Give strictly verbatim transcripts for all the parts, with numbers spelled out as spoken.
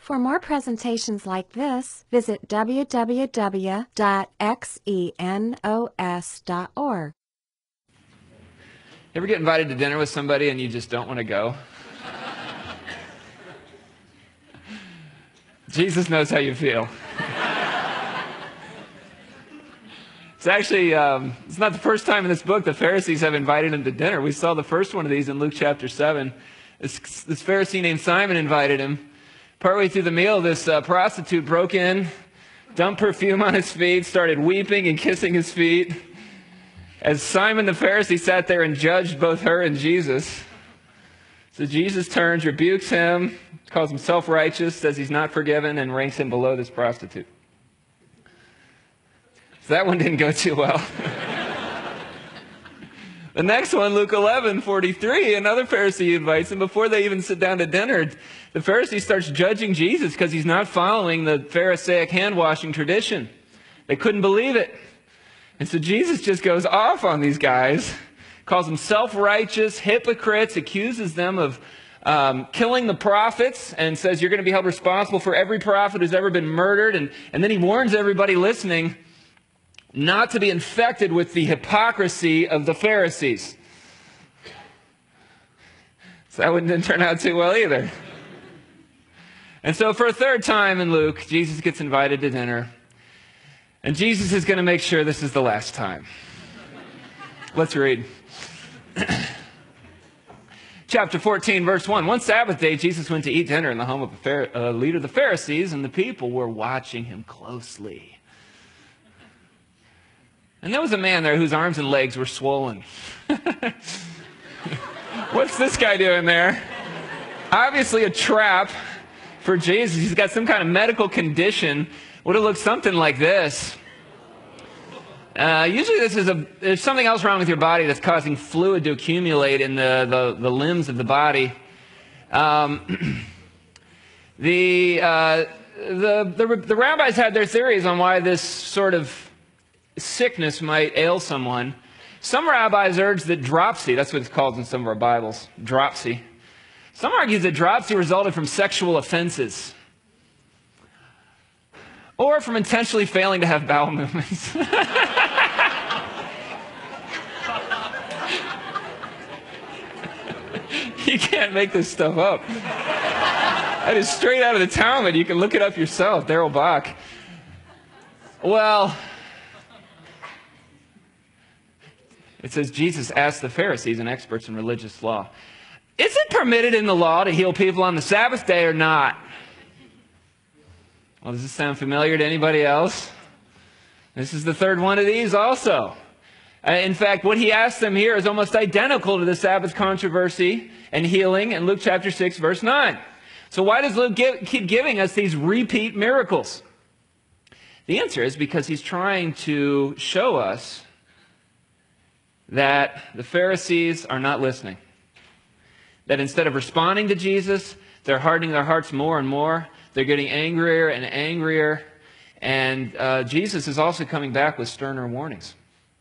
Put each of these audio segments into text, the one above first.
For more presentations like this, visit w w w dot xenos dot org. Ever get invited to dinner with somebody and you just don't want to go? Jesus knows how you feel. It's actually, um, it's not the first time in this book the Pharisees have invited him to dinner. We saw the first one of these in Luke chapter seven. This, this Pharisee named Simon invited him. Partway through the meal, this uh, prostitute broke in, dumped perfume on his feet, started weeping and kissing his feet. As Simon the Pharisee sat there and judged both her and Jesus. So Jesus turns, rebukes him, calls him self-righteous, says he's not forgiven, and ranks him below this prostitute. So that one didn't go too well. The next one, Luke eleven forty-three, another Pharisee invites him. Before they even sit down to dinner, the Pharisee starts judging Jesus because he's not following the Pharisaic hand-washing tradition. They couldn't believe it. And so Jesus just goes off on these guys, calls them self-righteous, hypocrites, accuses them of um, killing the prophets, and says you're going to be held responsible for every prophet who's ever been murdered. And, and then he warns everybody listening not to be infected with the hypocrisy of the Pharisees. So that one didn't turn out too well either. And so for a third time in Luke, Jesus gets invited to dinner. And Jesus is going to make sure this is the last time. Let's read. Chapter fourteen, verse one. One Sabbath day, Jesus went to eat dinner in the home of a Phar- uh, leader of the Pharisees, and the people were watching him closely. And there was a man there whose arms and legs were swollen. What's this guy doing there? Obviously a trap for Jesus. He's got some kind of medical condition. Would have looked something like this. Uh, usually this is a, there's something else wrong with your body that's causing fluid to accumulate in the, the, the limbs of the body. Um, the, uh, the, the, the rabbis had their theories on why this sort of sickness might ail someone. Some rabbis urge that dropsy, that's what it's called in some of our Bibles, dropsy. Some argue that dropsy resulted from sexual offenses or from intentionally failing to have bowel movements. You can't make this stuff up. That is straight out of the Talmud. You can look it up yourself, Darrell Bach. Well, it says Jesus asked the Pharisees and experts in religious law, is it permitted in the law to heal people on the Sabbath day or not? Well, does this sound familiar to anybody else? This is the third one of these also. Uh, in fact, what he asked them here is almost identical to the Sabbath controversy and healing in Luke chapter six, verse nine. So why does Luke give, keep giving us these repeat miracles? The answer is because he's trying to show us that the Pharisees are not listening. That instead of responding to Jesus, they're hardening their hearts more and more. They're getting angrier and angrier. And uh, Jesus is also coming back with sterner warnings.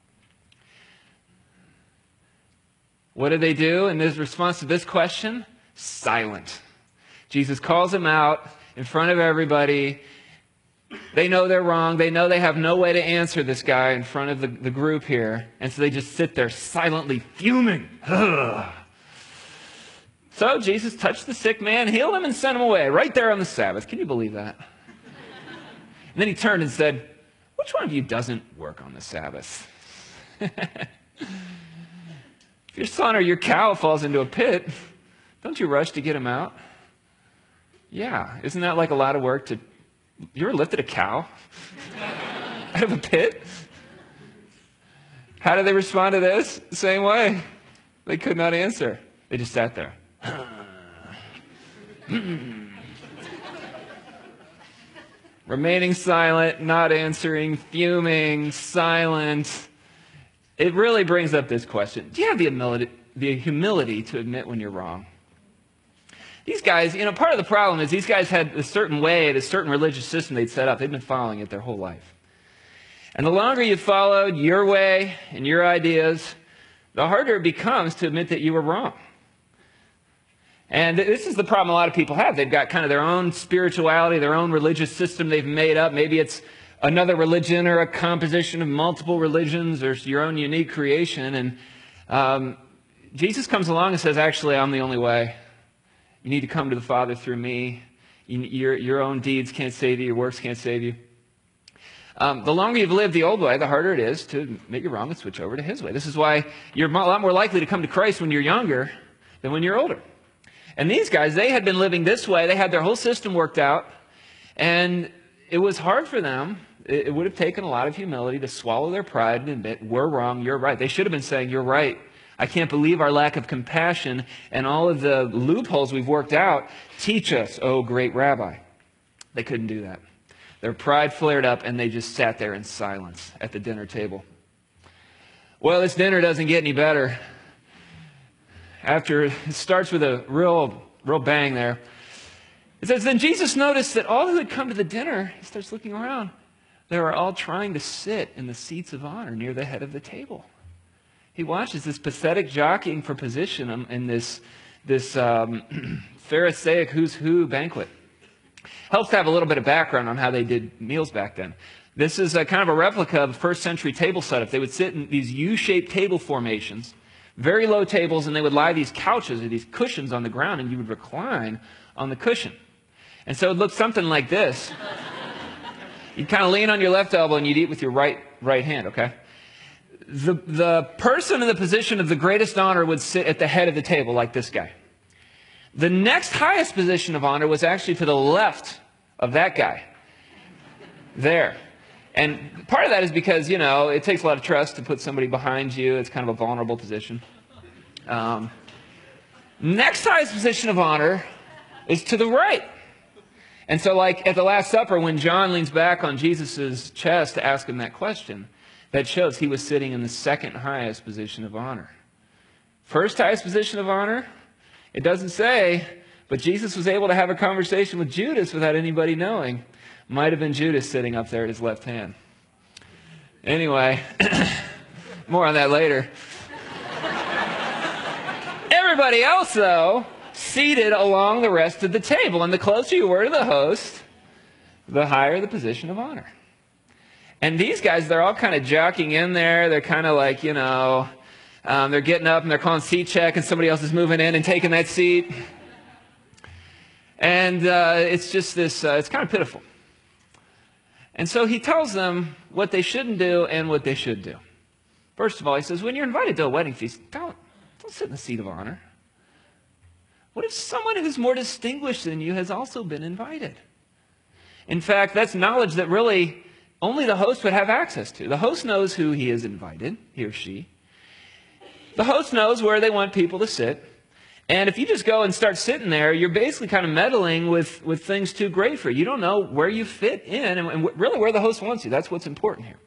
What do they do in this response to this question? Silent. Jesus calls them out in front of everybody. They know they're wrong. They know they have no way to answer this guy in front of the, the group here. And so they just sit there silently fuming. Ugh. So Jesus touched the sick man, healed him, and sent him away right there on the Sabbath. Can you believe that? And then he turned and said, which one of you doesn't work on the Sabbath? If your son or your cow falls into a pit, don't you rush to get him out? Yeah, isn't that like a lot of work to... You ever lifted a cow out of a pit? How did they respond to this? Same way. They could not answer. They just sat there. Remaining silent, not answering, fuming, silent. It really brings up this question. Do you have the humility, the humility to admit when you're wrong? These guys, you know, part of the problem is these guys had a certain way, a certain religious system they'd set up. They'd been following it their whole life. And the longer you followed your way and your ideas, the harder it becomes to admit that you were wrong. And this is the problem a lot of people have. They've got kind of their own spirituality, their own religious system they've made up. Maybe it's another religion or a composition of multiple religions or your own unique creation. And um, Jesus comes along and says, actually, I'm the only way. You need to come to the Father through me. You, your, your own deeds can't save you. Your works can't save you. Um, the longer you've lived the old way, the harder it is to admit you're wrong and switch over to His way. This is why you're a lot more likely to come to Christ when you're younger than when you're older. And these guys, they had been living this way. They had their whole system worked out. And it was hard for them. It, it would have taken a lot of humility to swallow their pride and admit, we're wrong, you're right. They should have been saying, you're right. I can't believe our lack of compassion and all of the loopholes we've worked out. Teach us, oh great rabbi. They couldn't do that. Their pride flared up and they just sat there in silence at the dinner table. Well, this dinner doesn't get any better. After it starts with a real, real bang there. It says, then Jesus noticed that all who had come to the dinner, he starts looking around, they were all trying to sit in the seats of honor near the head of the table. He watches this pathetic jockeying for position in this, this um, Pharisaic who's who banquet. Helps to have a little bit of background on how they did meals back then. This is a kind of a replica of first century table setup. They would sit in these U-shaped table formations, very low tables, and they would lie these couches or these cushions on the ground, and you would recline on the cushion. And so it looked something like this. You'd kind of lean on your left elbow, and you'd eat with your right right hand, okay? The, the person in the position of the greatest honor would sit at the head of the table like this guy. The next highest position of honor was actually to the left of that guy. There. And part of that is because, you know, it takes a lot of trust to put somebody behind you. It's kind of a vulnerable position. Um, next highest position of honor is to the right. And so like at the Last Supper, when John leans back on Jesus' chest to ask him that question, that shows he was sitting in the second highest position of honor. First highest position of honor, it doesn't say, but Jesus was able to have a conversation with Judas without anybody knowing. Might have been Judas sitting up there at his left hand. Anyway, more on that later. Everybody else, though, seated along the rest of the table. And the closer you were to the host, the higher the position of honor. And these guys, they're all kind of jockeying in there. They're kind of like, you know, um, they're getting up and they're calling seat check and somebody else is moving in and taking that seat. And uh, it's just this, uh, it's kind of pitiful. And so he tells them what they shouldn't do and what they should do. First of all, he says, when you're invited to a wedding feast, don't, don't sit in the seat of honor. What if someone who's more distinguished than you has also been invited? In fact, that's knowledge that really only the host would have access to. The host knows who he has invited, he or she. The host knows where they want people to sit. And if you just go and start sitting there, you're basically kind of meddling with, with things too great for you. You don't know where you fit in and, and really where the host wants you. That's what's important here.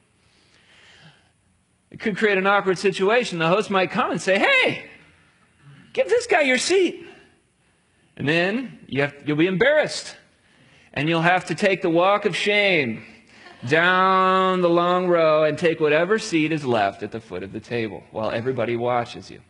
It could create an awkward situation. The host might come and say, hey, give this guy your seat. And then you have, you'll be embarrassed. And you'll have to take the walk of shame down the long row and take whatever seat is left at the foot of the table while everybody watches you.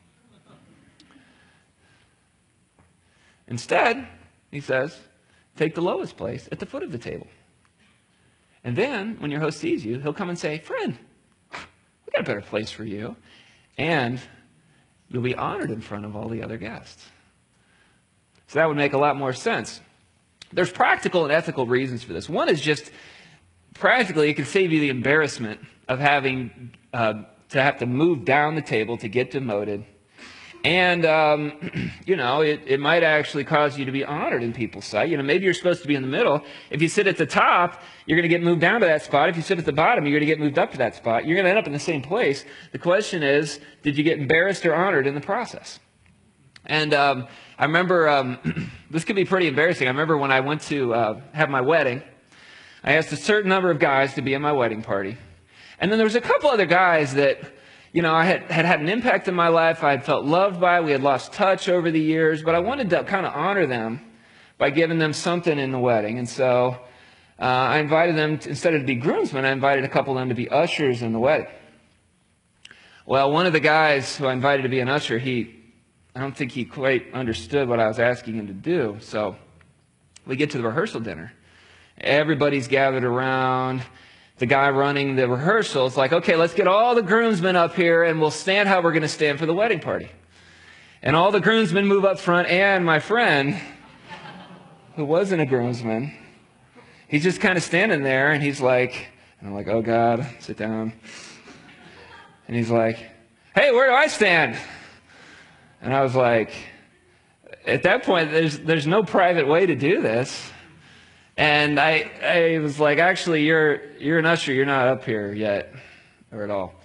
Instead, he says, take the lowest place at the foot of the table. And then, when your host sees you, he'll come and say, friend, we got a better place for you. And you'll be honored in front of all the other guests. So that would make a lot more sense. There's practical and ethical reasons for this. One is just, practically, it can save you the embarrassment of having uh, to have to move down the table to get demoted. And, um, you know, it, it might actually cause you to be honored in people's sight. You know, maybe you're supposed to be in the middle. If you sit at the top, you're going to get moved down to that spot. If you sit at the bottom, you're going to get moved up to that spot. You're going to end up in the same place. The question is, did you get embarrassed or honored in the process? And um, I remember, um, this could be pretty embarrassing. I remember when I went to uh, have my wedding, I asked a certain number of guys to be in my wedding party. And then there was a couple other guys that, you know, I had, had had an impact in my life. I had felt loved by. We had lost touch over the years. But I wanted to kind of honor them by giving them something in the wedding. And so uh, I invited them, to, instead of to be groomsmen, I invited a couple of them to be ushers in the wedding. Well, one of the guys who I invited to be an usher, he I don't think he quite understood what I was asking him to do. So we get to the rehearsal dinner. Everybody's gathered around. The guy running the rehearsal is like, okay, let's get all the groomsmen up here and we'll stand how we're going to stand for the wedding party. And all the groomsmen move up front, and my friend, who wasn't a groomsman, he's just kind of standing there, and he's like, and I'm like, oh God, sit down. And he's like, hey, where do I stand? And I was like, at that point, there's there's no private way to do this. And I I was like, actually, you're you're an usher, you're not up here yet, or at all.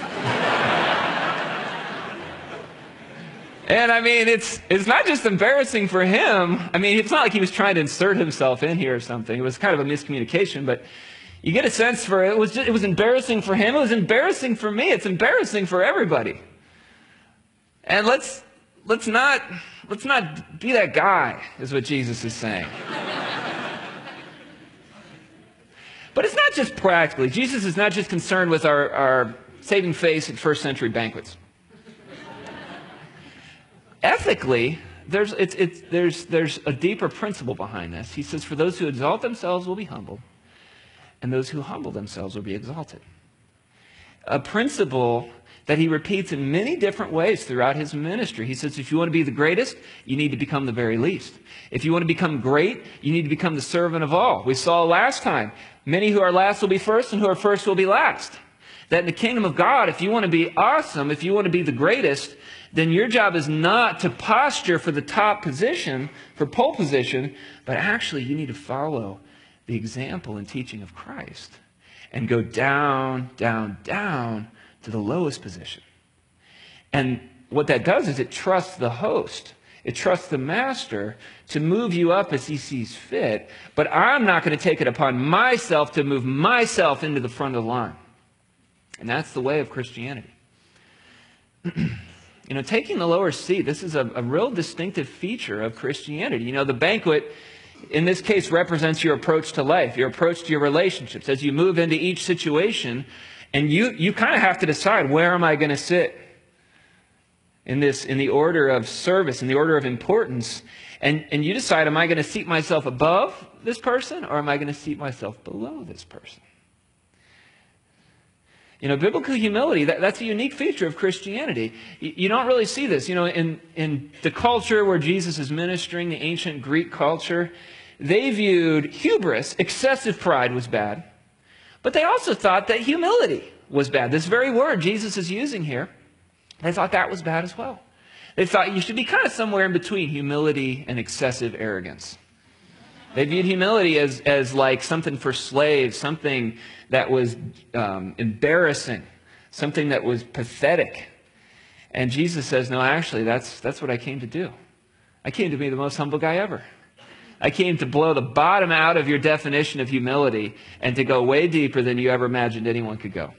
And I mean, it's it's not just embarrassing for him. I mean, it's not like he was trying to insert himself in here or something. It was kind of a miscommunication, but you get a sense for it. It was just, it was embarrassing for him. It was embarrassing for me. It's embarrassing for everybody. And let's let's not let's not be that guy, is what Jesus is saying. But it's not just practically. Jesus is not just concerned with our, our saving face at first century banquets. Ethically, there's, it's, it's, there's, there's a deeper principle behind this. He says, for those who exalt themselves will be humbled, and those who humble themselves will be exalted. A principle that he repeats in many different ways throughout his ministry. He says, if you want to be the greatest, you need to become the very least. If you want to become great, you need to become the servant of all. We saw last time, many who are last will be first, and who are first will be last. That in the kingdom of God, if you want to be awesome, if you want to be the greatest, then your job is not to posture for the top position, for pole position, but actually you need to follow the example and teaching of Christ and go down, down, down to the lowest position. And what that does is it trusts the host. It trusts the master to move you up as he sees fit, but I'm not going to take it upon myself to move myself into the front of the line. And that's the way of Christianity. You know, taking the lower seat, this is a, a real distinctive feature of Christianity. You know, the banquet, in this case, represents your approach to life, your approach to your relationships. As you move into each situation, and you, you kind of have to decide, where am I going to sit in this, in the order of service, in the order of importance? And, and you decide, am I going to seat myself above this person, or am I going to seat myself below this person? You know, biblical humility, that, that's a unique feature of Christianity. You, you don't really see this. You know, in, in the culture where Jesus is ministering, the ancient Greek culture, they viewed hubris, excessive pride, was bad. But they also thought that humility was bad. This very word Jesus is using here, they thought that was bad as well. They thought you should be kind of somewhere in between humility and excessive arrogance. They viewed humility as, as like something for slaves, something that was um, embarrassing, something that was pathetic. And Jesus says, no, actually, that's, that's what I came to do. I came to be the most humble guy ever. I came to blow the bottom out of your definition of humility and to go way deeper than you ever imagined anyone could go.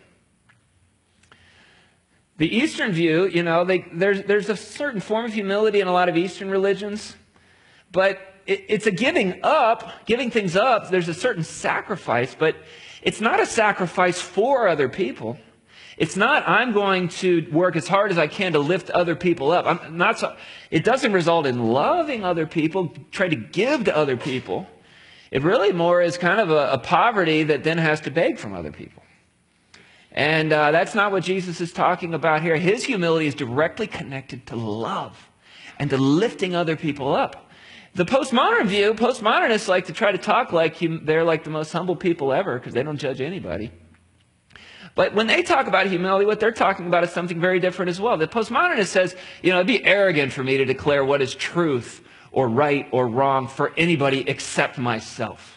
The Eastern view, you know, they, there's, there's a certain form of humility in a lot of Eastern religions, but it, it's a giving up, giving things up. There's a certain sacrifice, but it's not a sacrifice for other people. It's not, I'm going to work as hard as I can to lift other people up. I'm not so, it doesn't result in loving other people, trying to give to other people. It really more is kind of a, a poverty that then has to beg from other people. And uh, that's not what Jesus is talking about here. His humility is directly connected to love and to lifting other people up. The postmodern view, postmodernists like to try to talk like hum- they're like the most humble people ever because they don't judge anybody. But when they talk about humility, what they're talking about is something very different as well. The postmodernist says, you know, it'd be arrogant for me to declare what is truth or right or wrong for anybody except myself.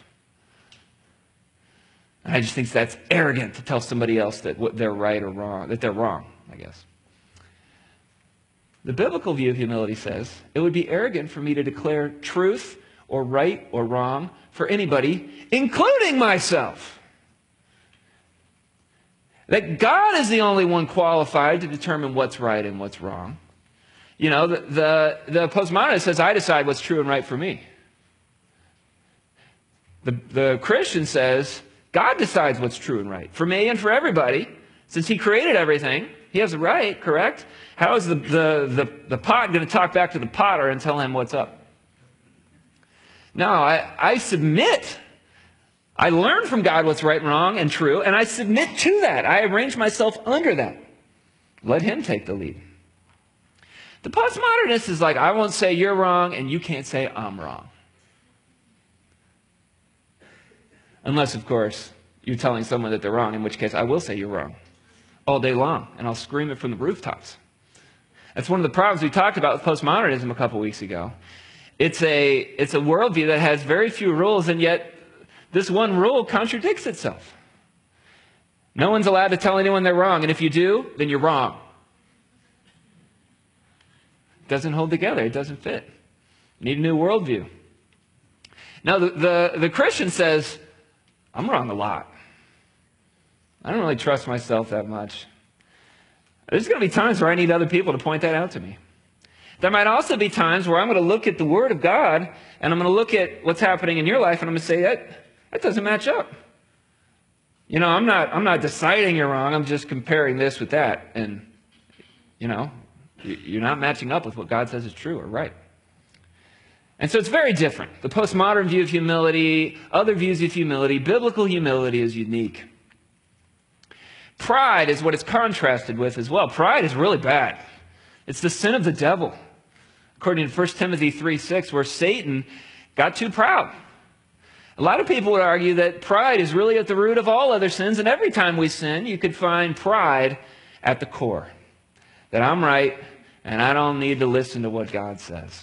And I just think that's arrogant to tell somebody else that what they're right or wrong, that they're wrong, I guess. The biblical view of humility says it would be arrogant for me to declare truth or right or wrong for anybody, including myself. That God is the only one qualified to determine what's right and what's wrong. You know, the, the, the postmodernist says, I decide what's true and right for me. The, the Christian says, God decides what's true and right for me and for everybody. Since he created everything, He has a right, correct? How is the, the, the, the pot going to talk back to the potter and tell him what's up? No, I, I submit. I learn from God what's right and wrong and true, and I submit to that. I arrange myself under that. Let him take the lead. The postmodernist is like, I won't say you're wrong, and you can't say I'm wrong. Unless, of course, you're telling someone that they're wrong, in which case I will say you're wrong all day long, and I'll scream it from the rooftops. That's one of the problems we talked about with postmodernism a couple weeks ago. It's a, it's a worldview that has very few rules, and yet this one rule contradicts itself. No one's allowed to tell anyone they're wrong, and if you do, then you're wrong. It doesn't hold together. It doesn't fit. You need a new worldview. Now, the, the, the Christian says, I'm wrong a lot. I don't really trust myself that much. There's going to be times where I need other people to point that out to me. There might also be times where I'm going to look at the Word of God, and I'm going to look at what's happening in your life, and I'm going to say, that, that doesn't match up. You know, I'm not, I'm not deciding you're wrong. I'm just comparing this with that. And, you know, you're not matching up with what God says is true or right. And so it's very different. The postmodern view of humility, other views of humility, biblical humility is unique. Pride is what it's contrasted with as well. Pride is really bad. It's the sin of the devil. According to First Timothy three six, where Satan got too proud. A lot of people would argue that pride is really at the root of all other sins, and every time we sin, you could find pride at the core. That I'm right, and I don't need to listen to what God says.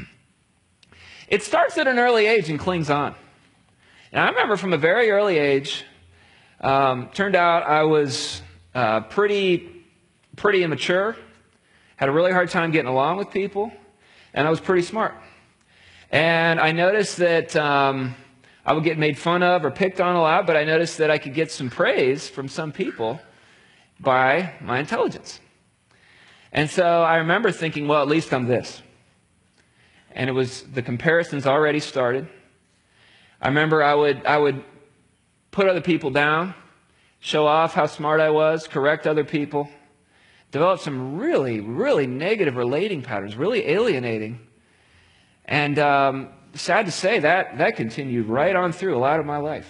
It starts at an early age and clings on. And I remember from a very early age, um, turned out I was uh, pretty, pretty immature, had a really hard time getting along with people, and I was pretty smart. And I noticed that um, I would get made fun of or picked on a lot, but I noticed that I could get some praise from some people by my intelligence. And so I remember thinking, well, at least I'm this. And it was, the comparisons already started. I remember I would, I would put other people down, show off how smart I was, correct other people, develop some really, really negative relating patterns, really alienating. And um, sad to say, that, that continued right on through a lot of my life.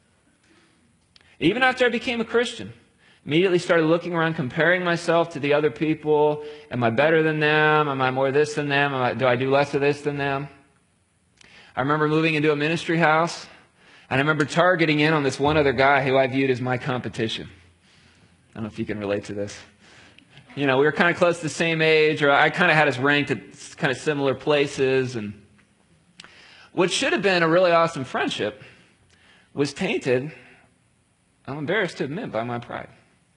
Even after I became a Christian, immediately started looking around, comparing myself to the other people. Am I better than them? Am I more this than them? Am I, do I do less of this than them? I remember moving into a ministry house, and I remember targeting in on this one other guy who I viewed as my competition. I don't know if you can relate to this. You know, we were kind of close to the same age, or I kind of had us ranked at kind of similar places, and what should have been a really awesome friendship was tainted, I'm embarrassed to admit, by my pride.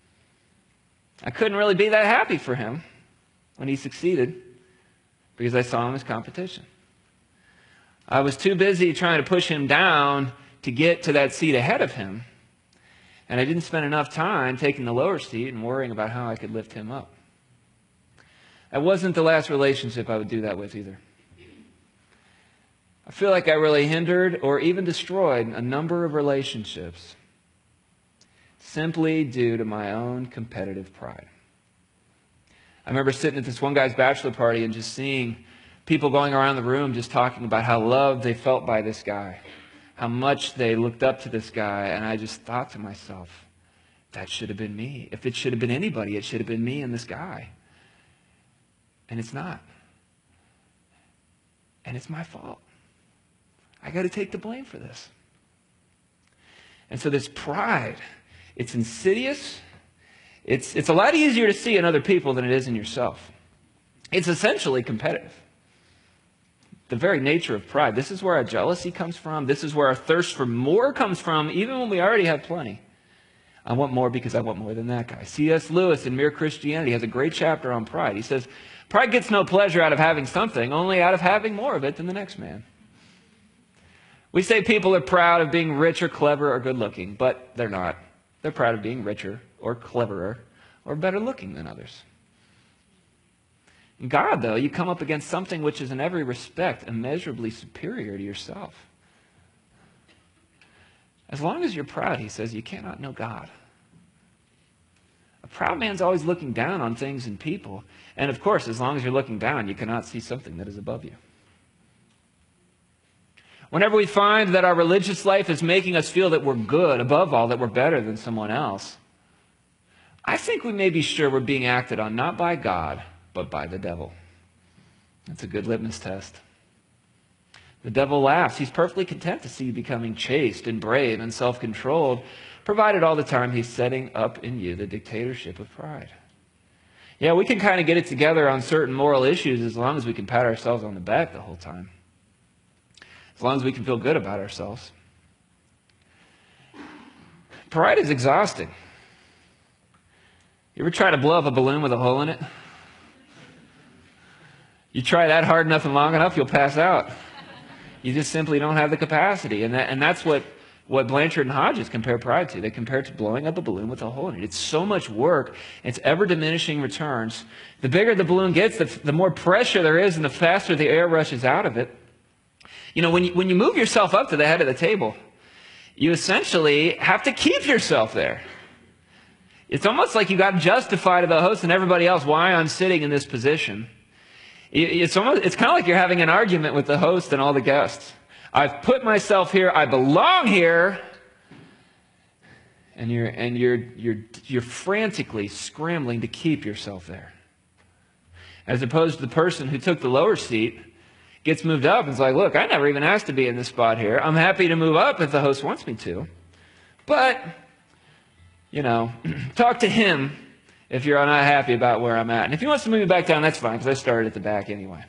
I couldn't really be that happy for him when he succeeded because I saw him as competition. I was too busy trying to push him down to get to that seat ahead of him, and I didn't spend enough time taking the lower seat and worrying about how I could lift him up. That wasn't the last relationship I would do that with either. I feel like I really hindered or even destroyed a number of relationships simply due to my own competitive pride. I remember sitting at this one guy's bachelor party and just seeing people going around the room just talking about how loved they felt by this guy, how much they looked up to this guy, and I just thought to myself, that should have been me. If it should have been anybody, it should have been me and this guy. And it's not. And it's my fault. I got to take the blame for this. And so this pride, it's insidious. It's, it's a lot easier to see in other people than it is in yourself. It's essentially competitive. The very nature of pride. This is where our jealousy comes from. This is where our thirst for more comes from, even when we already have plenty. I want more because I want more than that guy. C S Lewis in Mere Christianity has a great chapter on pride. He says, pride gets no pleasure out of having something, only out of having more of it than the next man. We say people are proud of being rich or clever or good looking, but they're not. They're proud of being richer or cleverer or better looking than others. In God, though, you come up against something which is in every respect immeasurably superior to yourself. As long as you're proud, he says, you cannot know God. A proud man's always looking down on things and people. And of course, as long as you're looking down, you cannot see something that is above you. Whenever we find that our religious life is making us feel that we're good, above all, that we're better than someone else, I think we may be sure we're being acted on not by God, but by the devil. That's a good litmus test. The devil laughs. He's perfectly content to see you becoming chaste and brave and self-controlled, provided all the time he's setting up in you the dictatorship of pride. Yeah, we can kind of get it together on certain moral issues as long as we can pat ourselves on the back the whole time. As long as we can feel good about ourselves. Pride is exhausting. You ever try to blow up a balloon with a hole in it? You try that hard enough and long enough, you'll pass out. You just simply don't have the capacity. And that, and that's what, what Blanchard and Hodges compare pride to. They compare it to blowing up a balloon with a hole in it. It's so much work. It's ever-diminishing returns. The bigger the balloon gets, the, the more pressure there is and the faster the air rushes out of it. You know, when you, when you move yourself up to the head of the table, you essentially have to keep yourself there. It's almost like you got to justify to the host and everybody else why I'm sitting in this position. It's almost, it's kind of like you're having an argument with the host and all the guests. I've put myself here. I belong here. And you're, and you're, you're, you're frantically scrambling to keep yourself there. As opposed to the person who took the lower seat, gets moved up and is like, look, I never even asked to be in this spot here. I'm happy to move up if the host wants me to. But, you know, talk to him if you're not happy about where I'm at. And if he wants to move me back down, that's fine, because I started at the back anyway.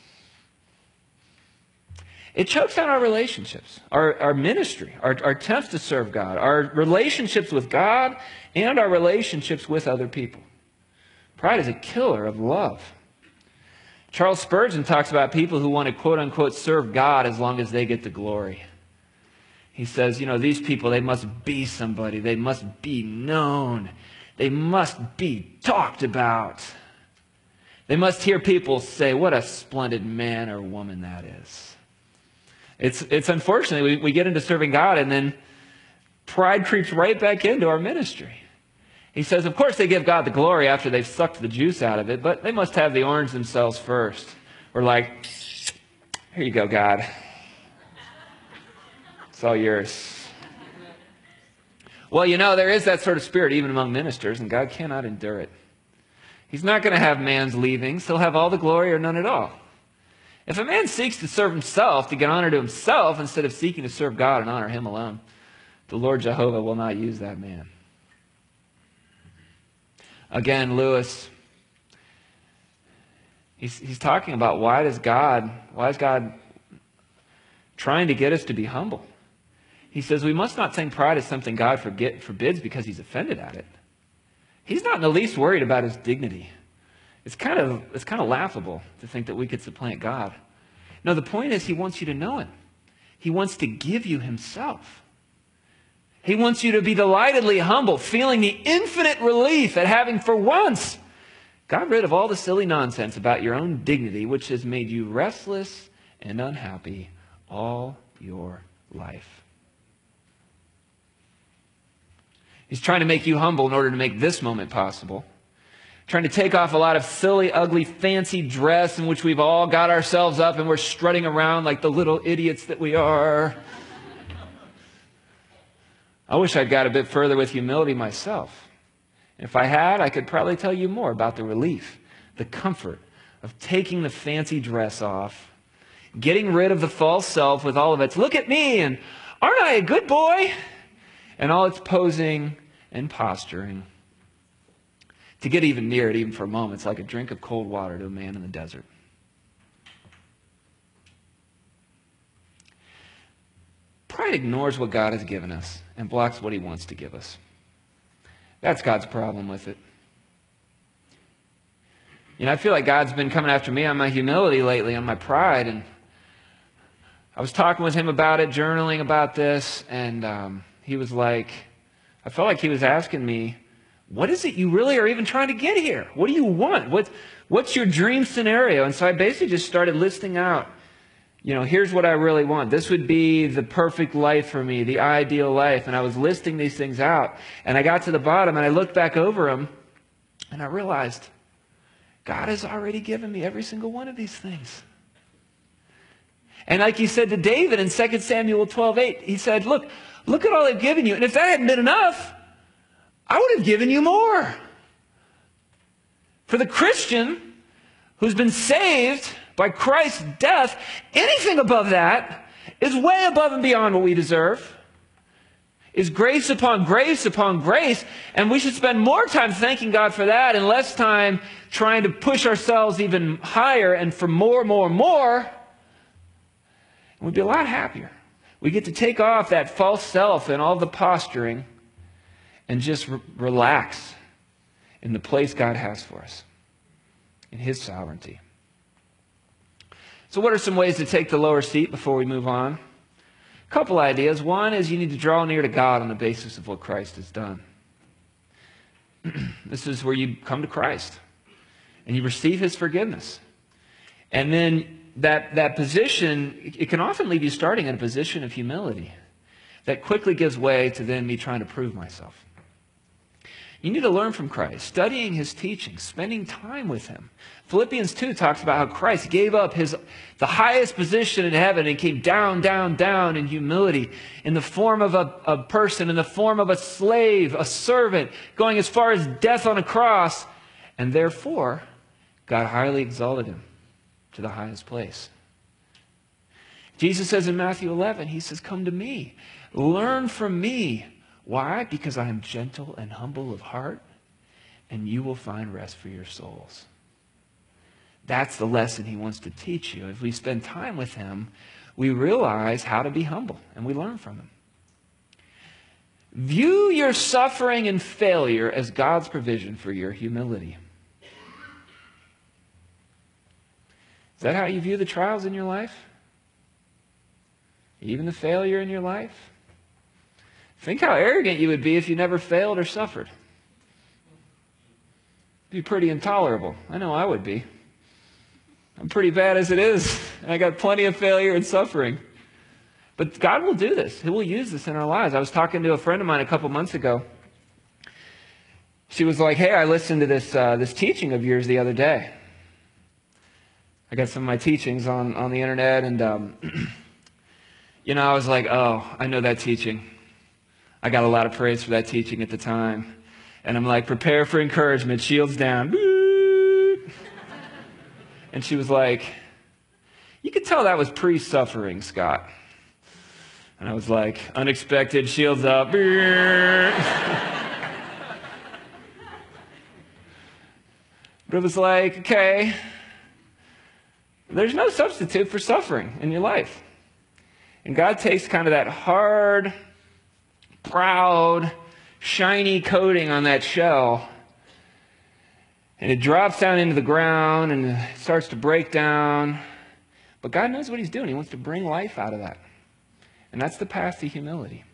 It chokes down our relationships, our, our ministry, our, our attempts to serve God, our relationships with God, and our relationships with other people. Pride is a killer of love. Charles Spurgeon talks about people who want to, quote-unquote, serve God as long as they get the glory. He says, you know, these people, they must be somebody. They must be known. They must be talked about. They must hear people say, what a splendid man or woman that is. It's, it's unfortunate, we, we get into serving God and then pride creeps right back into our ministry. He says, of course they give God the glory after they've sucked the juice out of it, but they must have the orange themselves first. We're like, here you go, God. It's all yours. Well, you know, there is that sort of spirit even among ministers, and God cannot endure it. He's not going to have man's leavings. He'll have all the glory or none at all. If a man seeks to serve himself, to get honor to himself, instead of seeking to serve God and honor him alone, the Lord Jehovah will not use that man. Again, Lewis, he's, he's talking about why does God, why is God trying to get us to be humble? He says we must not think pride is something God forget, forbids because he's offended at it. He's not in the least worried about his dignity. It's kind of, it's kind of laughable to think that we could supplant God. No, the point is he wants you to know him. He wants to give you himself. He wants you to be delightedly humble, feeling the infinite relief at having for once got rid of all the silly nonsense about your own dignity, which has made you restless and unhappy all your life. He's trying to make you humble in order to make this moment possible. Trying to take off a lot of silly, ugly, fancy dress in which we've all got ourselves up and we're strutting around like the little idiots that we are. I wish I'd got a bit further with humility myself. If I had, I could probably tell you more about the relief, the comfort of taking the fancy dress off, getting rid of the false self with all of its, look at me, and aren't I a good boy? And all its posing and posturing. To get even near it, even for a moment, it's like a drink of cold water to a man in the desert. Pride ignores what God has given us and blocks what he wants to give us. That's God's problem with it. You know, I feel like God's been coming after me on my humility lately, on my pride, and I was talking with him about it, journaling about this, and um, he was like, I felt like he was asking me, what is it you really are even trying to get here? What do you want? What, what's your dream scenario? And so I basically just started listing out, you know, here's what I really want. This would be the perfect life for me, the ideal life. And I was listing these things out. And I got to the bottom and I looked back over them. And I realized God has already given me every single one of these things. And like he said to David in Second Samuel twelve eight, he said, look, look at all I've given you. And if that hadn't been enough, I would have given you more. For the Christian who's been saved by Christ's death, anything above that is way above and beyond what we deserve. Is grace upon grace upon grace, and we should spend more time thanking God for that and less time trying to push ourselves even higher and for more, more, more. And we'd be a lot happier. We get to take off that false self and all the posturing and just re- relax in the place God has for us, in His sovereignty. So what are some ways to take the lower seat before we move on? A couple ideas. One is you need to draw near to God on the basis of what Christ has done. This is where you come to Christ and you receive His forgiveness. And then that, that position, it can often leave you starting in a position of humility that quickly gives way to then me trying to prove myself. You need to learn from Christ, studying His teachings, spending time with Him. Philippians two talks about how Christ gave up his, the highest position in heaven and came down, down, down in humility in the form of a, a person, in the form of a slave, a servant, going as far as death on a cross. And therefore, God highly exalted Him to the highest place. Jesus says in Matthew eleven, He says, come to me, learn from me. Why? Because I am gentle and humble of heart, and you will find rest for your souls. That's the lesson He wants to teach you. If we spend time with Him, we realize how to be humble, and we learn from Him. View your suffering and failure as God's provision for your humility. Is that how you view the trials in your life? Even the failure in your life? Think how arrogant you would be if you never failed or suffered. It'd be pretty intolerable. I know I would be. I'm pretty bad as it is, and I got plenty of failure and suffering. But God will do this. He will use this in our lives. I was talking to a friend of mine a couple months ago. She was like, hey, I listened to this uh, this teaching of yours the other day. I got some of my teachings on, on the internet, and um, you know, I was like, oh, I know that teaching. I got a lot of praise for that teaching at the time. And I'm like, prepare for encouragement, shields down. And she was like, you could tell that was pre-suffering, Scott. And I was like, unexpected, shields up. But it was like, okay, there's no substitute for suffering in your life. And God takes kind of that hard, proud, shiny coating on that shell, and it drops down into the ground and it starts to break down. But God knows what He's doing. He wants to bring life out of that. And that's the path to humility.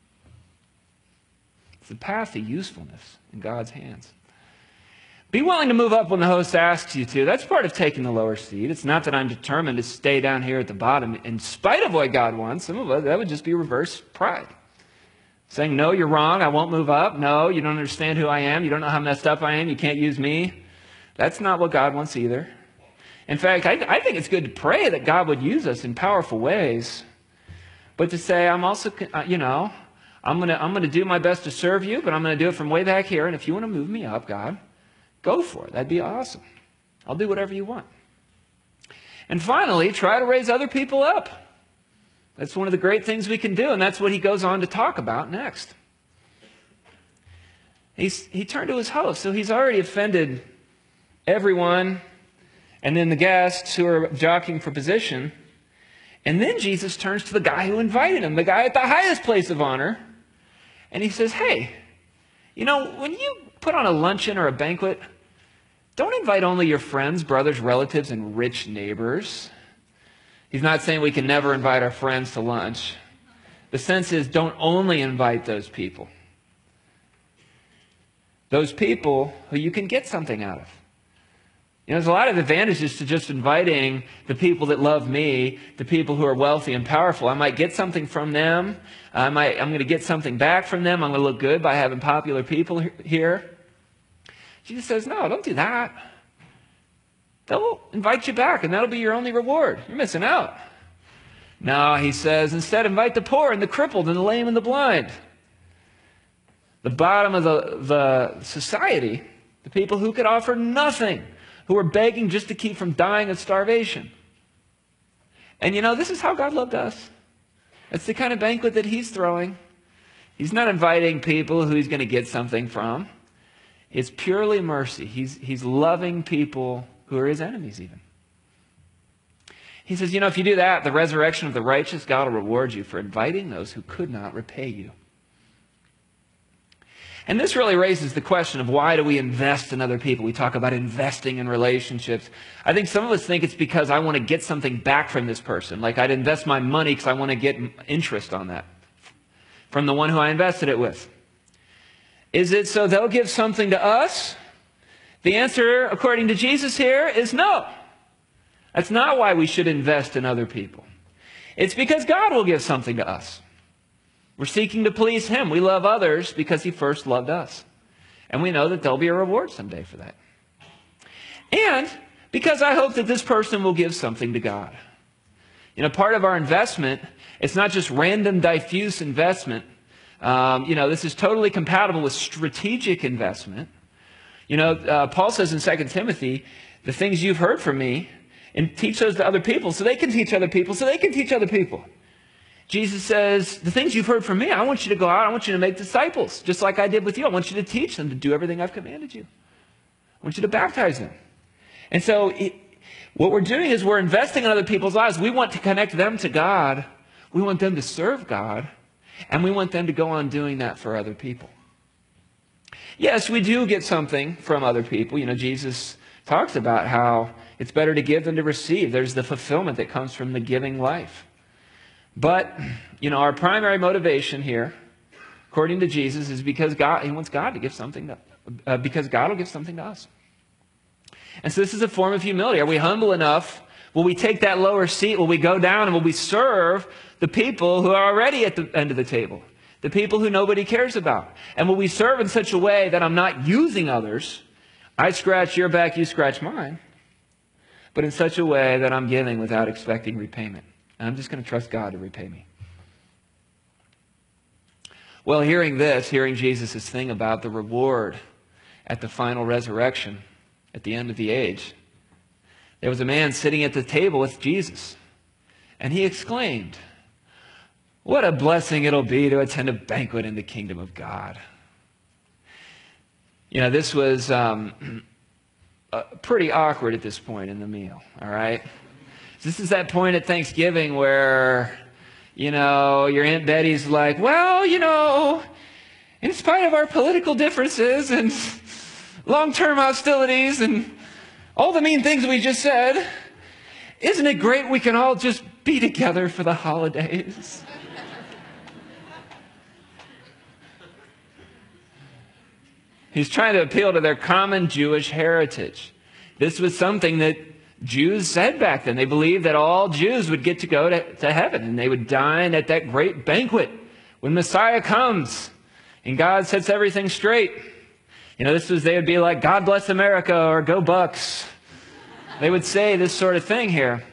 It's the path to usefulness in God's hands. Be willing to move up when the host asks you to. That's part of taking the lower seat. It's not that I'm determined to stay down here at the bottom in spite of what God wants. Some of us, that would just be reverse pride. Saying, no, you're wrong, I won't move up. No, you don't understand who I am. You don't know how messed up I am. You can't use me. That's not what God wants either. In fact, I, I think it's good to pray that God would use us in powerful ways. But to say, I'm also, you know, I'm going to I'm going to do my best to serve you, but I'm going to do it from way back here. And if you want to move me up, God, go for it. That'd be awesome. I'll do whatever you want. And finally, try to raise other people up. That's one of the great things we can do, and that's what he goes on to talk about next. He's, he turned to his host, so he's already offended everyone, and then the guests who are jockeying for position. And then Jesus turns to the guy who invited him, the guy at the highest place of honor, and he says, hey, you know, when you put on a luncheon or a banquet, don't invite only your friends, brothers, relatives, and rich neighbors. He's not saying we can never invite our friends to lunch. The sense is, don't only invite those people. Those people who you can get something out of. You know, there's a lot of advantages to just inviting the people that love me, the people who are wealthy and powerful. I might get something from them. I might, I'm going to get something back from them. I'm going to look good by having popular people here. Jesus says, no, don't do that. They'll invite you back, and that'll be your only reward. You're missing out. No, he says, instead invite the poor and the crippled and the lame and the blind. The bottom of the, the society, the people who could offer nothing, who were begging just to keep from dying of starvation. And you know, this is how God loved us. It's the kind of banquet that he's throwing. He's not inviting people who he's going to get something from. It's purely mercy. He's, he's loving people who are his enemies even. He says, you know, if you do that, the resurrection of the righteous, God will reward you for inviting those who could not repay you. And this really raises the question of why do we invest in other people? We talk about investing in relationships. I think some of us think it's because I want to get something back from this person. Like I'd invest my money because I want to get interest on that from the one who I invested it with. Is it so they'll give something to us? The answer, according to Jesus here, is no. That's not why we should invest in other people. It's because God will give something to us. We're seeking to please him. We love others because he first loved us. And we know that there'll be a reward someday for that. And because I hope that this person will give something to God. You know, part of our investment, it's not just random, diffuse investment. Um, you know, this is totally compatible with strategic investment. You know, uh, Paul says in Second Timothy, the things you've heard from me, and teach those to other people so they can teach other people so they can teach other people. Jesus says, the things you've heard from me, I want you to go out, I want you to make disciples, just like I did with you. I want you to teach them to do everything I've commanded you. I want you to baptize them. And so it, what we're doing is we're investing in other people's lives. We want to connect them to God. We want them to serve God. And we want them to go on doing that for other people. Yes, we do get something from other people. You know, Jesus talks about how it's better to give than to receive. There's the fulfillment that comes from the giving life. But, you know, our primary motivation here, according to Jesus, is because God, he wants God to give something to, uh, because God will give something to us. And so this is a form of humility. Are we humble enough? Will we take that lower seat? Will we go down and will we serve the people who are already at the end of the table? The people who nobody cares about. And will we serve in such a way that I'm not using others? I scratch your back, you scratch mine. But in such a way that I'm giving without expecting repayment. And I'm just going to trust God to repay me. Well, hearing this, hearing Jesus' thing about the reward at the final resurrection, at the end of the age, there was a man sitting at the table with Jesus. And he exclaimed, "What a blessing it'll be to attend a banquet in the kingdom of God." You know, this was um, uh, pretty awkward at this point in the meal, all right? This is that point at Thanksgiving where, you know, your Aunt Betty's like, well, you know, in spite of our political differences and long-term hostilities and all the mean things we just said, isn't it great we can all just be together for the holidays? He's trying to appeal to their common Jewish heritage. This was something that Jews said back then. They believed that all Jews would get to go to, to heaven and they would dine at that great banquet when Messiah comes and God sets everything straight. You know, this was, they would be like, God bless America or go Bucks. They would say this sort of thing here.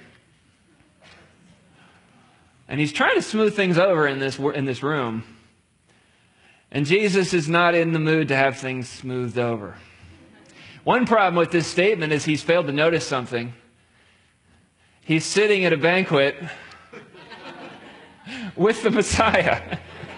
And he's trying to smooth things over in this, in this room. And Jesus is not in the mood to have things smoothed over. One problem with this statement is he's failed to notice something. He's sitting at a banquet with the Messiah.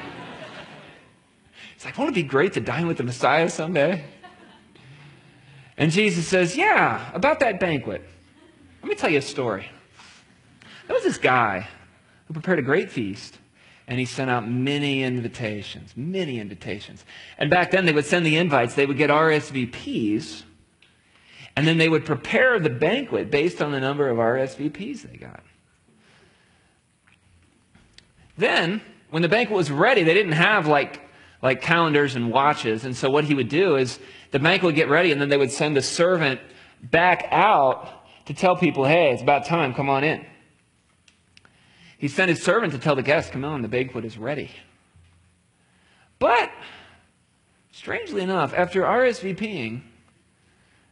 It's like, won't it be great to dine with the Messiah someday? And Jesus says, yeah, about that banquet. Let me tell you a story. There was this guy who prepared a great feast. And he sent out many invitations, many invitations. And back then they would send the invites. They would get R S V Ps. And then they would prepare the banquet based on the number of R S V Ps they got. Then, when the banquet was ready, they didn't have like, like calendars and watches. And so what he would do is the banquet would get ready and then they would send a servant back out to tell people, hey, it's about time, come on in. He sent his servant to tell the guests, come on, the banquet is ready. But, strangely enough, after RSVPing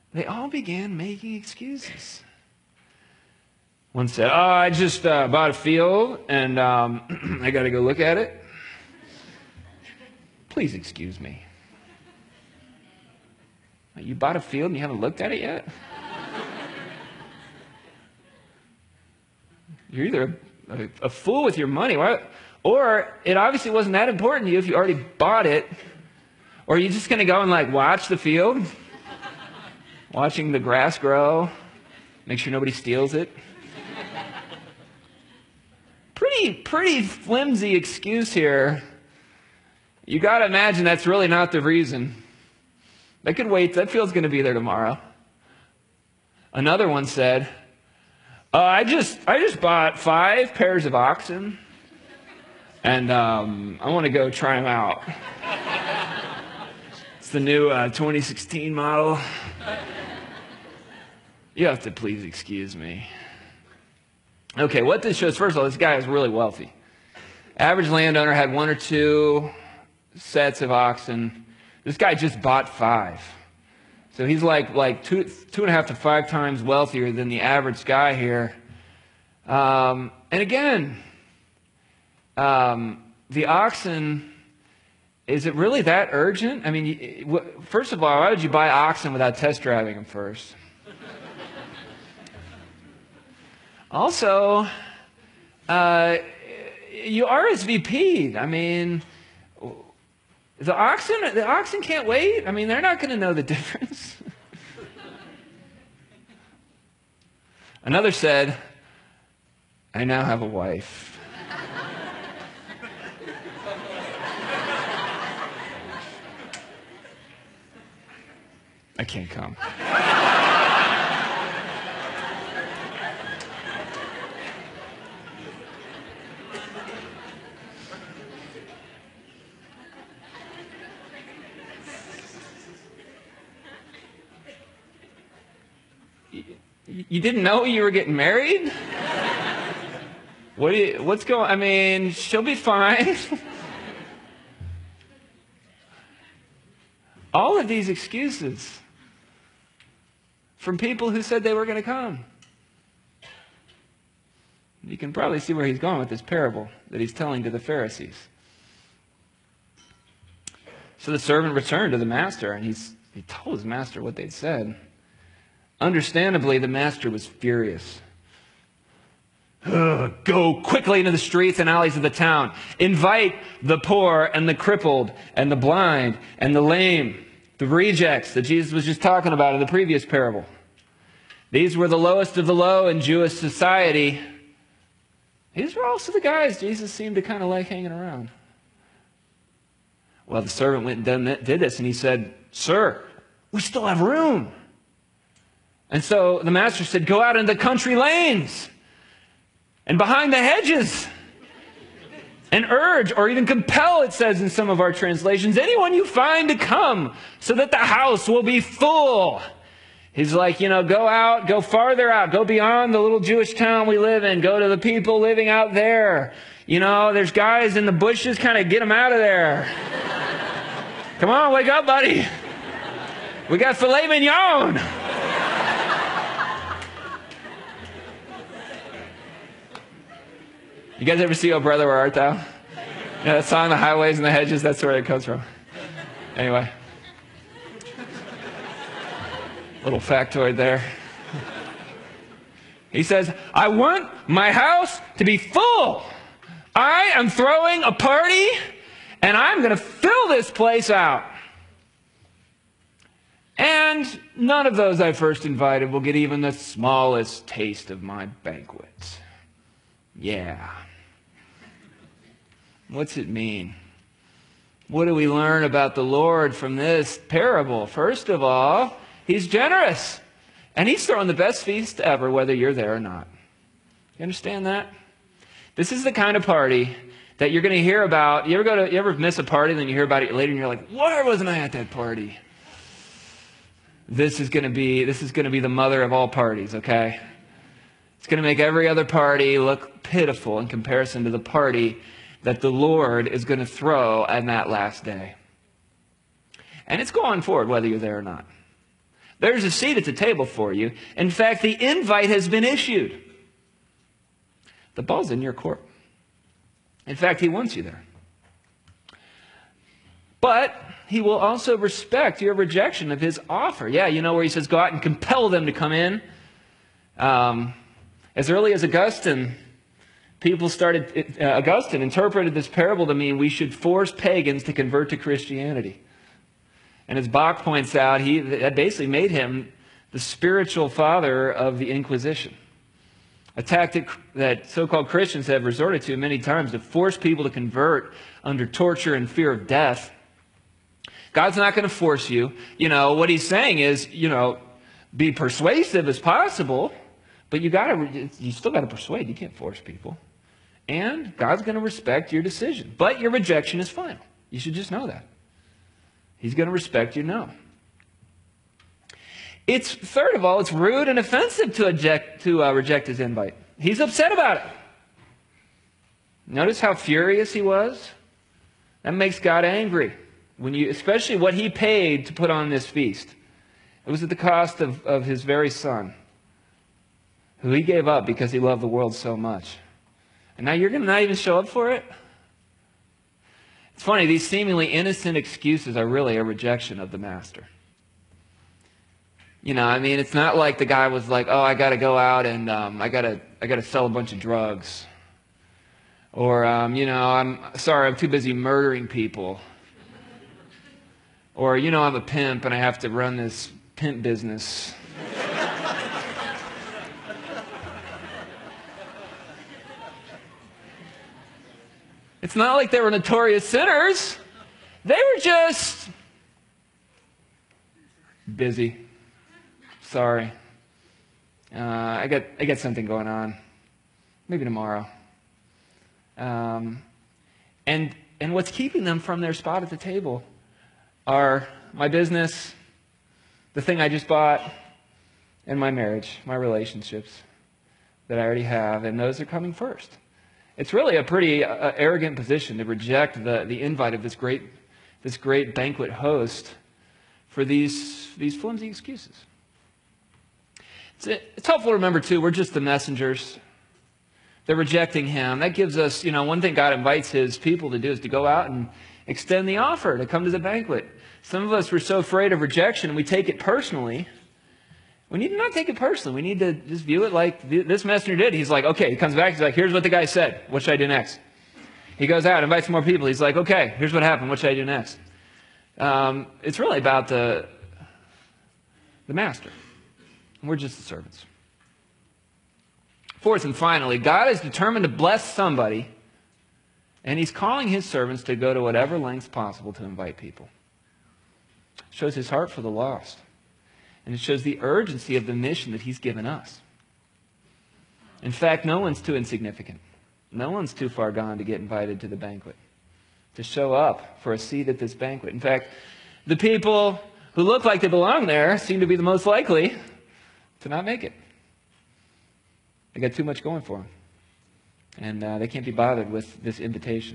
they all began making excuses. One said, oh, I just uh, bought a field, and um, I got to go look at it. Please excuse me. You bought a field and you haven't looked at it yet? You're either a, a, a fool with your money, or, or it obviously wasn't that important to you if you already bought it. Or are you just going to go and like watch the field? Watching the grass grow, make sure nobody steals it. Pretty, pretty flimsy excuse here. You got to imagine that's really not the reason. That could wait. That field's going to be there tomorrow. Another one said, uh, I just I just bought five pairs of oxen, and um, I want to go try them out. It's the new uh, twenty sixteen model. You have to please excuse me. Okay, what this shows, first of all, this guy is really wealthy. Average landowner had one or two sets of oxen. This guy just bought five. So he's like like two two and a half to five times wealthier than the average guy here. Um, and again, um, the oxen, is it really that urgent? I mean, first of all, why would you buy oxen without test driving them first? Also, uh, you R S V P'd. I mean, the oxen, the oxen can't wait. I mean, they're not going to know the difference. Another said, I now have a wife. I can't come. You didn't know you were getting married? What do you, what's going, I mean, she'll be fine. All of these excuses from people who said they were going to come. You can probably see where he's going with this parable that he's telling to the Pharisees. So the servant returned to the master, and he's, he told his master what they'd said. Understandably, the master was furious. Ugh, go quickly into the streets and alleys of the town. Invite the poor and the crippled and the blind and the lame, the rejects that Jesus was just talking about in the previous parable. These were the lowest of the low in Jewish society. These were also the guys Jesus seemed to kind of like hanging around. Well, the servant went and did this, and he said, Sir, we still have room. And so the master said, go out into the country lanes and behind the hedges and urge, or even compel, it says in some of our translations, anyone you find to come so that the house will be full. He's like, you know, go out, go farther out, go beyond the little Jewish town we live in, go to the people living out there. You know, there's guys in the bushes, kind of get them out of there. Come on, wake up, buddy. We got filet mignon. You guys ever see Oh Brother, Where Art Thou? Yeah, that song, The Highways and the Hedges, that's where it comes from. Anyway. Little factoid there. He says, I want my house to be full. I am throwing a party, and I'm going to fill this place out. And none of those I first invited will get even the smallest taste of my banquet. Yeah. What's it mean? What do we learn about the Lord from this parable? First of all, He's generous. And He's throwing the best feast ever, whether you're there or not. You understand that? This is the kind of party that you're going to hear about. You ever go to, you ever miss a party, then you hear about it later, and you're like, why wasn't I at that party? This is going to be, this is going to be the mother of all parties, okay? It's going to make every other party look pitiful in comparison to the party that the Lord is going to throw on that last day. And it's going forward, whether you're there or not. There's a seat at the table for you. In fact, the invite has been issued. The ball's in your court. In fact, he wants you there. But he will also respect your rejection of his offer. Yeah, you know where he says, go out and compel them to come in. Um, as early as Augustine, people started, uh, Augustine interpreted this parable to mean we should force pagans to convert to Christianity. And as Bach points out, he, that basically made him the spiritual father of the Inquisition. A tactic that so-called Christians have resorted to many times to force people to convert under torture and fear of death. God's not going to force you. You know, what he's saying is, you know, be persuasive as possible, but you got to, you still got to persuade. You can't force people. And God's going to respect your decision. But your rejection is final. You should just know that. He's going to respect your no. It's, third of all, it's rude and offensive to, eject, to uh, reject his invite. He's upset about it. Notice how furious he was? That makes God angry. When you, especially what he paid to put on this feast. It was at the cost of, of his very son, who he gave up because he loved the world so much. And now you're going to not even show up for it? It's funny, these seemingly innocent excuses are really a rejection of the master. You know, I mean, it's not like the guy was like, oh, I got to go out and um, I got to I got to sell a bunch of drugs. Or, um, you know, I'm sorry, I'm too busy murdering people. Or, you know, I'm a pimp and I have to run this pimp business. It's not like they were notorious sinners. They were just busy. Sorry. Uh, I got I got something going on. Maybe tomorrow. Um, and and what's keeping them from their spot at the table are my business, the thing I just bought, and my marriage, my relationships that I already have, and those are coming first. It's really a pretty uh, arrogant position to reject the, the invite of this great this great banquet host for these these flimsy excuses. It's, it's helpful to remember, too, we're just the messengers. They're rejecting him. That gives us, you know, one thing God invites his people to do is to go out and extend the offer to come to the banquet. Some of us were so afraid of rejection, and we take it personally. We need to not take it personally. We need to just view it like this messenger did. He's like, okay, he comes back. He's like, here's what the guy said. What should I do next? He goes out, invites more people. He's like, okay, here's what happened. What should I do next? Um, it's really about the, the master. We're just the servants. Fourth and finally, God is determined to bless somebody, and he's calling his servants to go to whatever lengths possible to invite people. It shows his heart for the lost. And it shows the urgency of the mission that he's given us. In fact, no one's too insignificant. No one's too far gone to get invited to the banquet, to show up for a seat at this banquet. In fact, the people who look like they belong there seem to be the most likely to not make it. They got too much going for them. And uh, they can't be bothered with this invitation.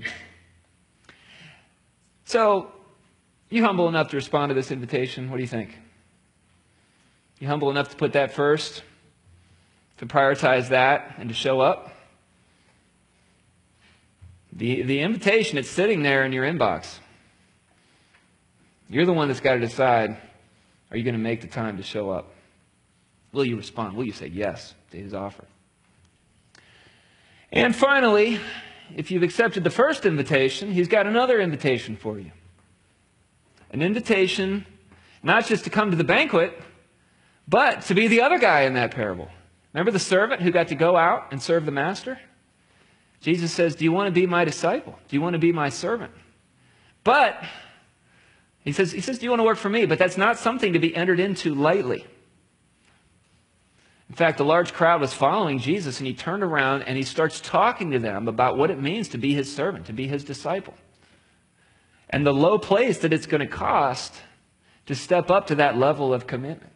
So, you humble enough to respond to this invitation? What do you think? You humble enough to put that first? To prioritize that and to show up? The, the invitation, it's sitting there in your inbox. You're the one that's got to decide, are you going to make the time to show up? Will you respond? Will you say yes to his offer? And finally, if you've accepted the first invitation, he's got another invitation for you. An invitation not just to come to the banquet, but to be the other guy in that parable. Remember the servant who got to go out and serve the master? Jesus says, do you want to be my disciple? Do you want to be my servant? But, he says, he says, do you want to work for me? But that's not something to be entered into lightly. In fact, a large crowd was following Jesus, and he turned around and he starts talking to them about what it means to be his servant, to be his disciple. And the low place that it's going to cost to step up to that level of commitment.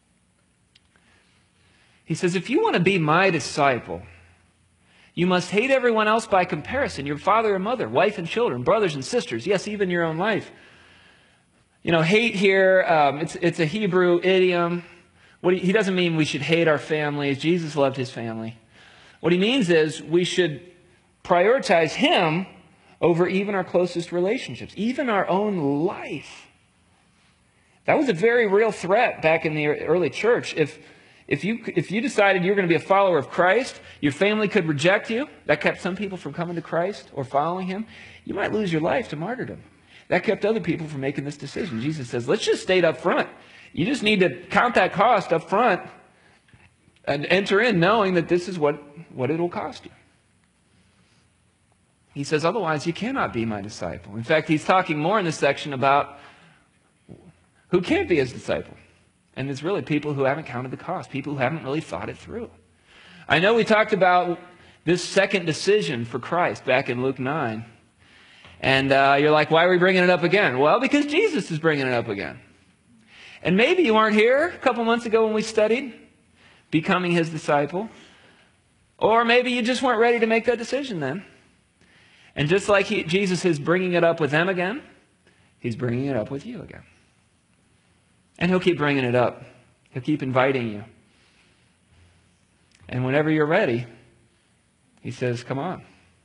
He says, if you want to be my disciple, you must hate everyone else by comparison, your father and mother, wife and children, brothers and sisters, yes, even your own life. You know, hate here, um, it's, it's a Hebrew idiom. What he, he doesn't mean we should hate our families. Jesus loved his family. What he means is we should prioritize him over even our closest relationships, even our own life. That was a very real threat back in the early church. If, if, you, if you decided you were going to be a follower of Christ, your family could reject you. That kept some people from coming to Christ or following him. You might lose your life to martyrdom. That kept other people from making this decision. Jesus says, let's just state up front. You just need to count that cost up front and enter in knowing that this is what, what it will cost you. He says, otherwise you cannot be my disciple. In fact, he's talking more in this section about who can't be his disciple. And it's really people who haven't counted the cost, people who haven't really thought it through. I know we talked about this second decision for Christ back in Luke nine. And uh, you're like, why are we bringing it up again? Well, because Jesus is bringing it up again. And maybe you weren't here a couple months ago when we studied becoming his disciple. Or maybe you just weren't ready to make that decision then. And just like he, Jesus is bringing it up with them again, he's bringing it up with you again. And he'll keep bringing it up. He'll keep inviting you. And whenever you're ready, he says, come on.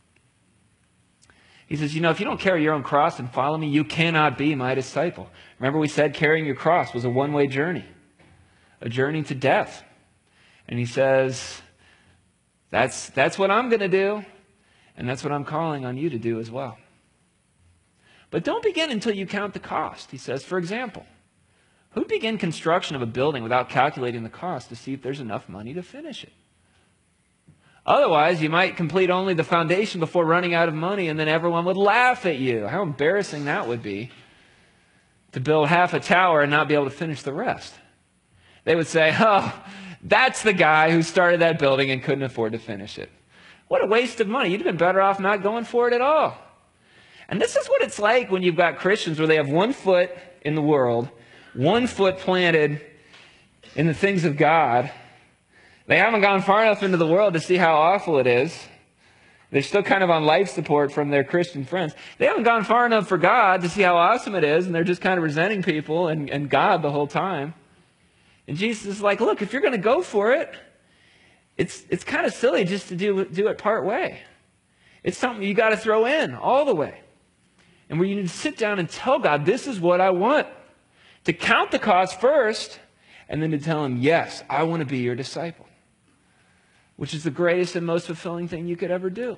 He says, you know, if you don't carry your own cross and follow me, you cannot be my disciple. Remember we said carrying your cross was a one-way journey, a journey to death. And he says, that's, that's what I'm going to do, and that's what I'm calling on you to do as well. But don't begin until you count the cost, he says. For example, who'd begin construction of a building without calculating the cost to see if there's enough money to finish it? Otherwise, you might complete only the foundation before running out of money, and then everyone would laugh at you. How embarrassing that would be to build half a tower and not be able to finish the rest. They would say, oh, that's the guy who started that building and couldn't afford to finish it. What a waste of money. You'd have been better off not going for it at all. And this is what it's like when you've got Christians where they have one foot in the world, one foot planted in the things of God. They haven't gone far enough into the world to see how awful it is. They're still kind of on life support from their Christian friends. They haven't gone far enough for God to see how awesome it is, and they're just kind of resenting people and, and God the whole time. And Jesus is like, look, if you're going to go for it, it's, it's kind of silly just to do, do it part way. It's something you got to throw in all the way. And where you need to sit down and tell God, this is what I want. To count the cost first, and then to tell him, yes, I want to be your disciple. Which is the greatest and most fulfilling thing you could ever do.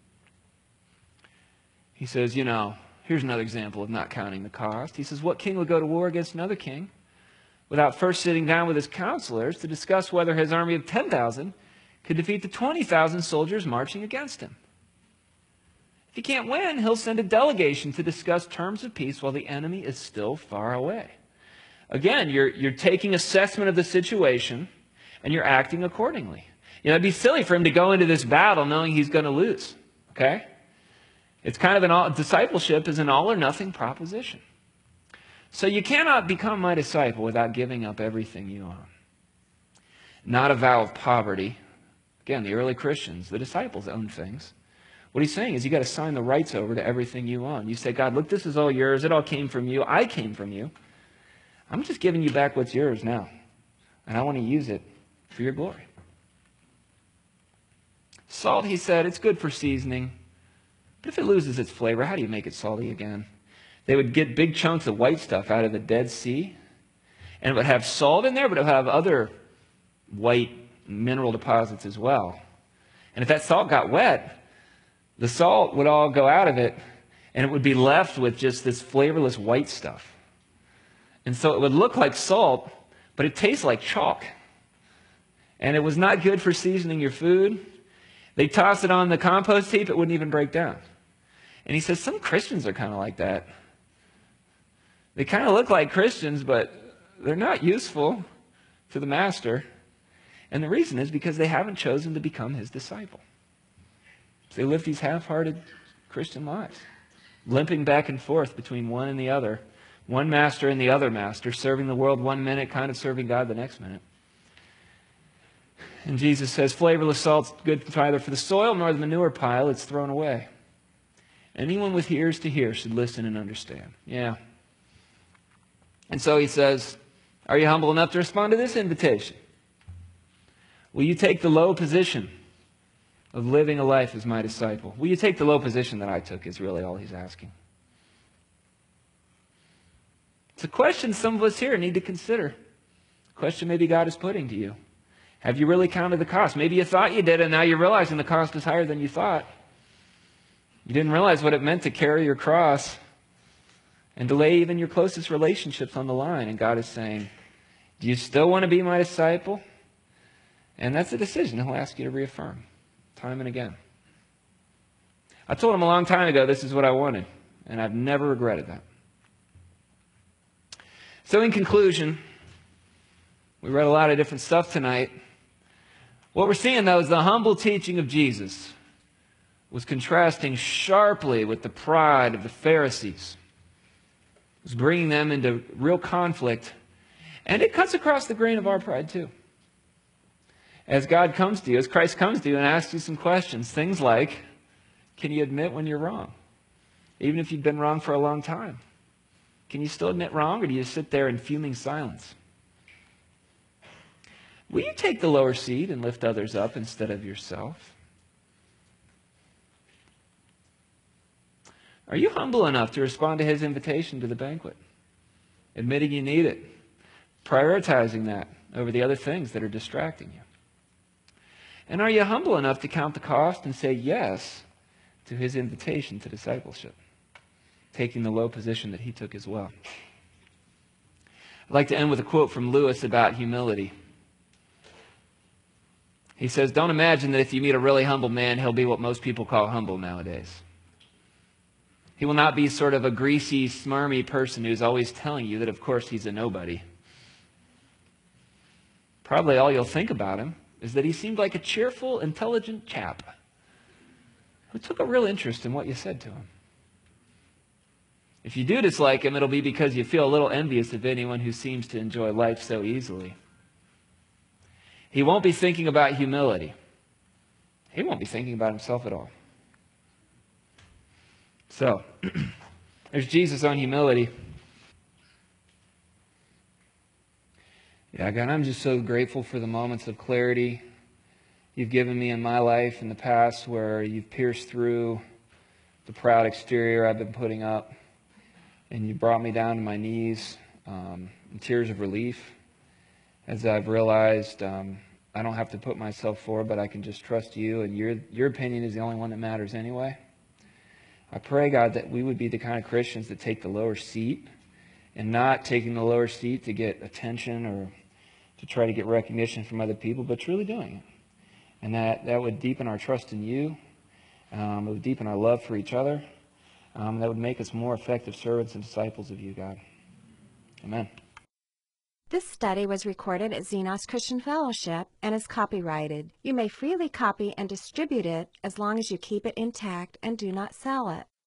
He says, you know, here's another example of not counting the cost. He says, what king would go to war against another king without first sitting down with his counselors to discuss whether his army of ten thousand could defeat the twenty thousand soldiers marching against him? If he can't win, he'll send a delegation to discuss terms of peace while the enemy is still far away. Again, you're, you're taking assessment of the situation and you're acting accordingly. You know, it'd be silly for him to go into this battle knowing he's going to lose. Okay? It's kind of an all, discipleship is an all or nothing proposition. So you cannot become my disciple without giving up everything you own. Not a vow of poverty. Again, the early Christians, the disciples owned things. What he's saying is you got to sign the rights over to everything you own. You say, God, look, this is all yours. It all came from you. I came from you. I'm just giving you back what's yours now. And I want to use it for your glory. Salt, he said, it's good for seasoning. But if it loses its flavor, how do you make it salty again? They would get big chunks of white stuff out of the Dead Sea. And it would have salt in there, but it would have other white mineral deposits as well. And if that salt got wet, the salt would all go out of it, and it would be left with just this flavorless white stuff. And so it would look like salt, but it tastes like chalk. And it was not good for seasoning your food. They toss it on the compost heap, it wouldn't even break down. And he says, some Christians are kind of like that. They kind of look like Christians, but they're not useful to the master. And the reason is because they haven't chosen to become his disciple. So they live these half-hearted Christian lives, limping back and forth between one and the other, one master and the other master, serving the world one minute, kind of serving God the next minute. And Jesus says, flavorless salt's good neither for the soil nor the manure pile, it's thrown away. Anyone with ears to hear should listen and understand. Yeah. And so he says, are you humble enough to respond to this invitation? Will you take the low position of living a life as my disciple? Will you take the low position that I took is really all he's asking. It's a question some of us here need to consider. A question maybe God is putting to you. Have you really counted the cost? Maybe you thought you did, and now you're realizing the cost is higher than you thought. You didn't realize what it meant to carry your cross and to lay even your closest relationships on the line. And God is saying, do you still want to be my disciple? And that's a decision he'll ask you to reaffirm time and again. I told him a long time ago this is what I wanted, and I've never regretted that. So in conclusion, we read a lot of different stuff tonight. What we're seeing, though, is the humble teaching of Jesus was contrasting sharply with the pride of the Pharisees. It was bringing them into real conflict, and it cuts across the grain of our pride too. As God comes to you, as Christ comes to you and asks you some questions, things like, can you admit when you're wrong? Even if you've been wrong for a long time. Can you still admit wrong, or do you sit there in fuming silence? Will you take the lower seat and lift others up instead of yourself? Are you humble enough to respond to his invitation to the banquet? Admitting you need it. Prioritizing that over the other things that are distracting you. And are you humble enough to count the cost and say yes to his invitation to discipleship, taking the low position that he took as well? I'd like to end with a quote from Lewis about humility. He says, don't imagine that if you meet a really humble man, he'll be what most people call humble nowadays. He will not be sort of a greasy, smarmy person who's always telling you that, of course, he's a nobody. Probably all you'll think about him is that he seemed like a cheerful, intelligent chap who took a real interest in what you said to him. If you do dislike him, it'll be because you feel a little envious of anyone who seems to enjoy life so easily. He won't be thinking about humility. He won't be thinking about himself at all. So, there's Jesus on humility. Yeah, God, I'm just so grateful for the moments of clarity you've given me in my life in the past where you've pierced through the proud exterior I've been putting up, and you brought me down to my knees um, in tears of relief as I've realized um, I don't have to put myself forward, but I can just trust you, and your, your opinion is the only one that matters anyway. I pray, God, that we would be the kind of Christians that take the lower seat, and not taking the lower seat to get attention or to try to get recognition from other people, but truly doing it. And that, that would deepen our trust in you. Um, it would deepen our love for each other. Um, that would make us more effective servants and disciples of you, God. Amen. This study was recorded at Xenos Christian Fellowship and is copyrighted. You may freely copy and distribute it as long as you keep it intact and do not sell it.